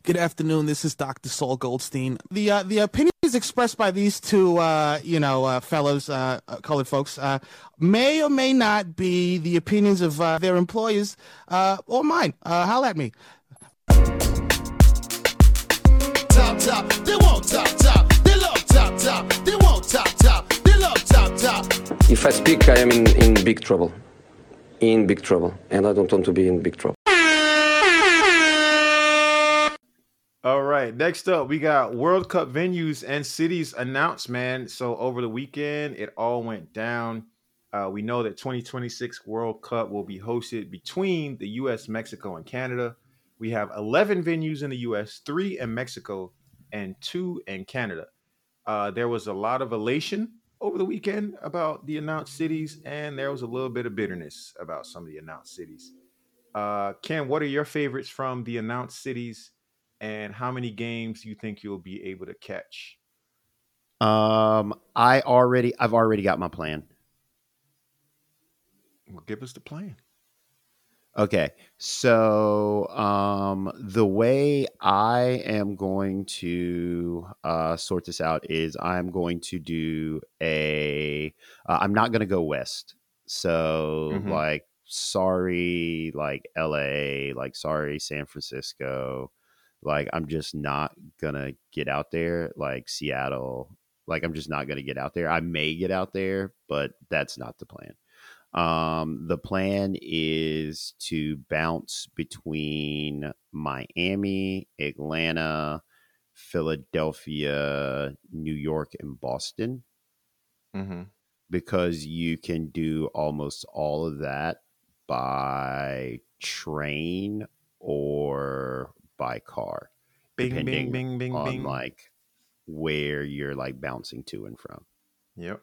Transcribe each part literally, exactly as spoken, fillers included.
Good afternoon. This is Doctor Saul Goldstein. The uh, the opinions expressed by these two, uh, you know, uh, fellows, uh, uh, colored folks, uh, may or may not be the opinions of uh, their employers uh, or mine. Uh, holla at me. Top top, they won't top top. They love top top. They won't top top. They love top top. If I speak, I am in, in big trouble. In big trouble. And I don't want to be in big trouble. All right. Next up, we got World Cup venues and cities announced, man. So over the weekend, it all went down. Uh, we know that twenty twenty-six World Cup will be hosted between the U S, Mexico, and Canada. We have eleven venues in the U S, three in Mexico, and two in Canada. Uh, there was a lot of elation over the weekend about the announced cities, and there was a little bit of bitterness about some of the announced cities. Uh, Ken, what are your favorites from the announced cities? And how many games do you think you'll be able to catch? Um, I already, I've already got my plan. Well, give us the plan. Okay, so um, the way I am going to uh, sort this out is I'm going to do a. Uh, I'm not going to go west. So Mhm. like, sorry, like L A, like sorry, San Francisco. Like, I'm just not gonna get out there. Like Seattle, like I'm just not gonna get out there. I may get out there, but that's not the plan. Um, the plan is to bounce between Miami, Atlanta, Philadelphia, New York, and Boston, Mm-hmm. because you can do almost all of that by train or by car, Bing, depending bing, bing, bing, on bing. like where you're like bouncing to and from. Yep.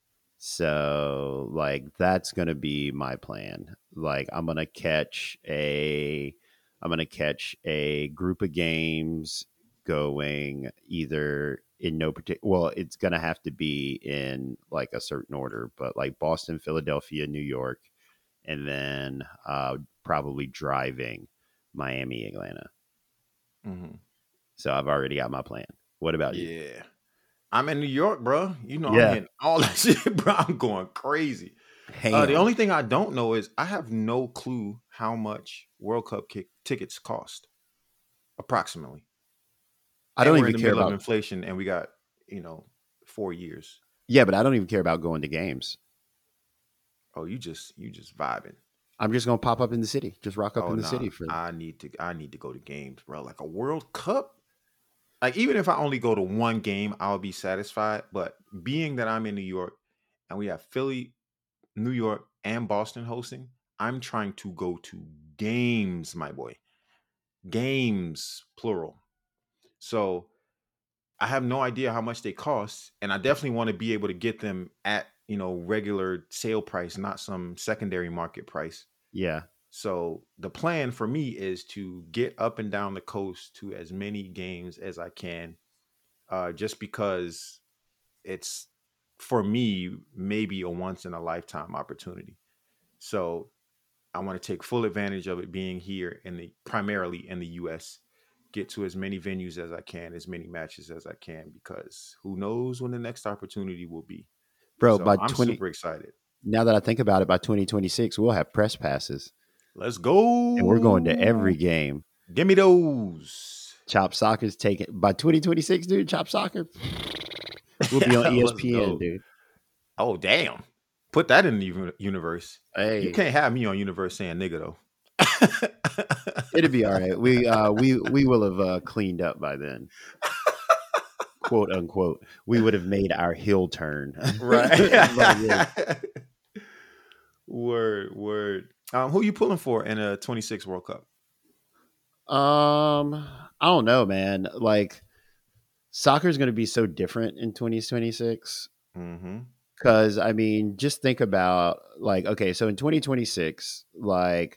So like that's gonna be my plan. Like I'm gonna catch a I'm gonna catch a group of games going either in no particular well, it's gonna have to be in like a certain order, but like Boston, Philadelphia, New York, and then uh probably driving Miami, Atlanta. Mm-hmm. So I've already got my plan. What about you? Yeah. I'm in New York, bro. You know, Yeah. I'm hitting all that shit, bro. I'm going crazy. Uh, the Ham. only thing I don't know is I have no clue how much World Cup kick tickets cost, approximately. I And don't we're in even the care middle of about inflation, and we got you know four years. yeah, but I don't even care about going to games. Oh, you just you just vibing. I'm just gonna pop up in the city, just rock up Oh in the no, city for. I need to I need to go to games, bro. Like a World Cup. Like even if I only go to one game, I'll be satisfied. But being that I'm in New York and we have Philly, New York, and Boston hosting, I'm trying to go to games, my boy. Games, plural. So I have no idea how much they cost, and I definitely want to be able to get them at you know regular sale price, not some secondary market price. Yeah, So the plan for me is to get up and down the coast to as many games as I can, uh, just because it's for me maybe a once in a lifetime opportunity. So I want to take full advantage of it being here in the primarily in the U S. Get to as many venues as I can, as many matches as I can, because who knows when the next opportunity will be. bro. So By I'm twenty, super excited. now that I think about it, by twenty twenty-six, we'll have press passes, Let's go. and we're going to every game. Give me those. Chop Soccer's taking by twenty twenty-six, dude. Chop Soccer, we'll be on Let's E S P N, go. dude. Oh, damn. Put that in the uni- universe. You Hey, can't have me on universe saying nigga though. it'll be all right. We uh, we we will have uh, cleaned up by then, quote unquote. We would have made our heel turn, Right. by then. Word, word. Um, who you pulling for in a twenty-six World Cup? Um, I don't know, man. Like, soccer is going to be so different in twenty twenty-six. Mm-hmm. Because, I mean, just think about, like, okay, so in twenty twenty-six, like,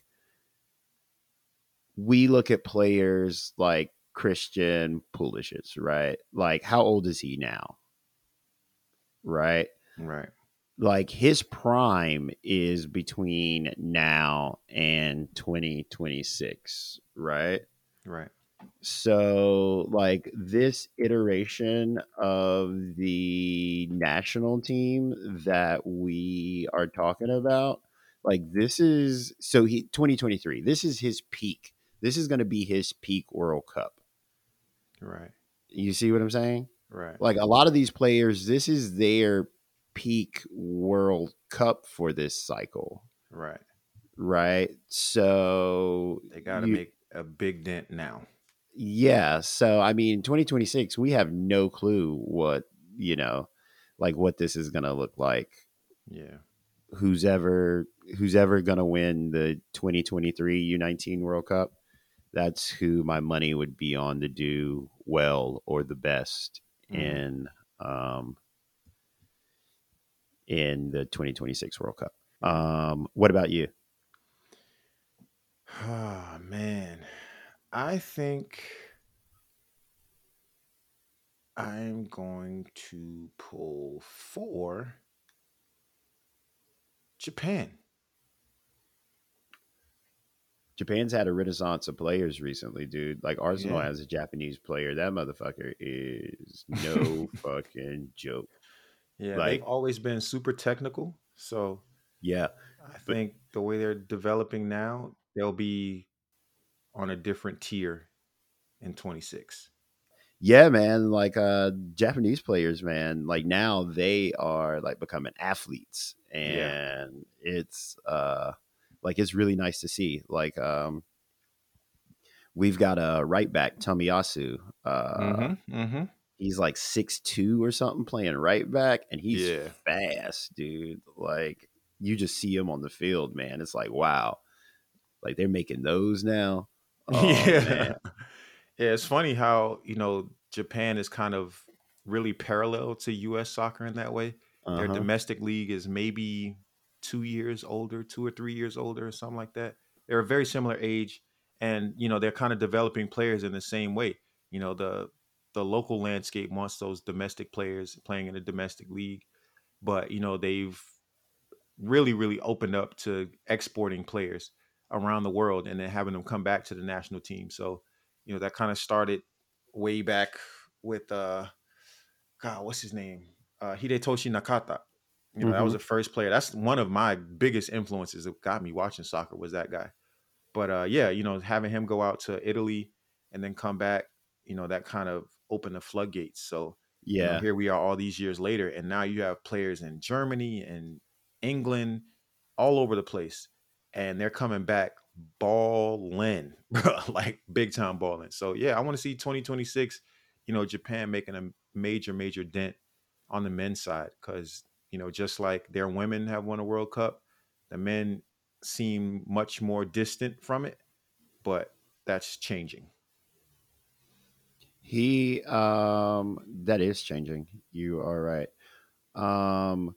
we look at players like Christian Pulisic, right? Like, how old is he now? Right? Right. Like, his prime is between now and twenty twenty-six, right? Right. So, like this iteration of the national team that we are talking about, like this is so he twenty twenty-three. This is his peak. This is going to be his peak World Cup. Right. You see what I'm saying? Right. Like a lot of these players, this is their peak World Cup for this cycle, Right. right? So They got to you, make a big dent now. yeah. So I mean, twenty twenty-six, we have no clue what you know, like what this is gonna look like. Yeah. Who's ever who's ever gonna win the twenty twenty-three U nineteen World Cup? That's who my money would be on to do well or the best Mhm. in um in the twenty twenty-six World Cup. Um, what about you? Oh, man. I think I'm going to pull for Japan. Japan's had a renaissance of players recently, dude. Like Arsenal Yeah. has a Japanese player. That motherfucker is no fucking joke. Yeah, Like, they've always been super technical. So yeah, I but think the way they're developing now, they'll be on a different tier in twenty-six. yeah, man. Like, uh, Japanese players, man. Like now they are like becoming athletes, Yeah. and it's uh, like it's really nice to see. Like, um, we've got a right back, Tomiyasu. Uh, Mm-hmm. Mm-hmm. he's like six two or something playing right back, and he's Yeah. fast, dude. Like you just see him on the field, man. It's like wow, like they're making those now. Oh man, Yeah. Yeah, it's funny how, you know, Japan is kind of really parallel to U S soccer in that way. uh Their huh. domestic league is maybe two years older, two or three years older, or something like that. They're a very similar age, and you know they're kind of developing players in the same way. You know the the local landscape wants those domestic players playing in a domestic league, but you know they've really really opened up to exporting players around the world and then having them come back to the national team. So you know that kind of started way back with uh God, what's his name? Uh Hidetoshi Nakata. You know, that was Mm-hmm. the first player. That's one of my biggest influences that got me watching soccer was that guy. But uh yeah, you know, having him go out to Italy and then come back, you know, that kind of opened the floodgates. So, you know, Yeah, here we are all these years later, and now you have players in Germany and England, all over the place, and they're coming back balling, bro, like big time balling. So yeah, I want to see twenty twenty-six, you know, Japan making a major, major dent on the men's side because you know, just like their women have won a World Cup, the men seem much more distant from it, but that's changing. he um that is changing. You are right. Um,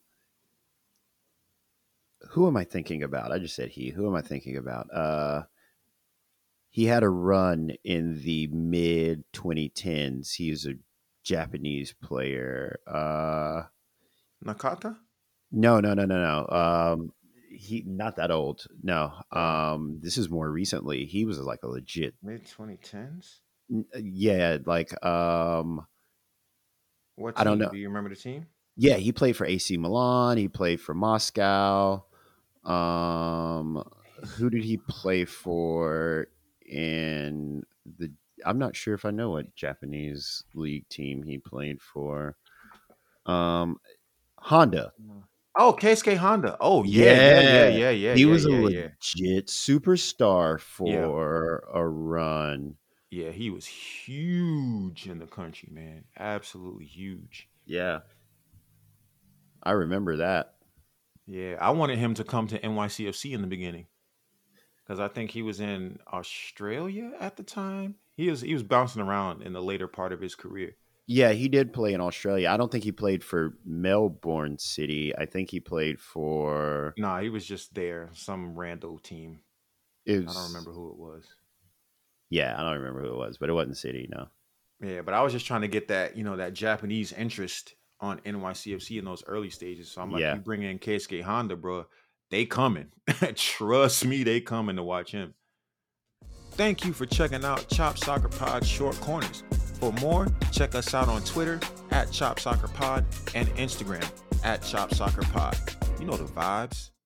who am I thinking about? I just said he. Who am I thinking about? Uh, he had a run in the mid twenty tens. He's a Japanese player. Uh, Nakata? no, no, no, no, no. Um, he not that old. No. Oh, Um, this is more recently. He was like a legit. mid twenty tens? Yeah, like um, What I don't team? know. Do you remember the team? Yeah, he played for A C Milan. He played for Moscow. Um, who did he play for in the? I'm not sure if I know what Japanese league team he played for. Um, Honda. No. Oh, Keisuke Honda. Oh, yeah, yeah, yeah, Yeah, yeah, yeah, he yeah, was a yeah, yeah. legit superstar Yeah. for a run. Yeah, he was huge in the country, man. Absolutely huge. Yeah, I remember that. Yeah, I wanted him to come to N Y C F C in the beginning because I think he was in Australia at the time. He was he was bouncing around in the later part of his career. Yeah, he did play in Australia. I don't think he played for Melbourne City. I think he played for Nah, he was just there, some rando team. it I don't was remember who it was. yeah, I don't remember who it was, but it wasn't City, no. Yeah, but I was just trying to get that, you know, that Japanese interest on N Y C F C in those early stages. So I'm like, Yeah. you bring in Keisuke Honda, bro, they coming. Trust me, they coming to watch him. thank you for checking out Chop Soccer Pod Short Corners. For more, check us out on Twitter at Chop Soccer Pod and Instagram at Chop Soccer Pod. You know the vibes.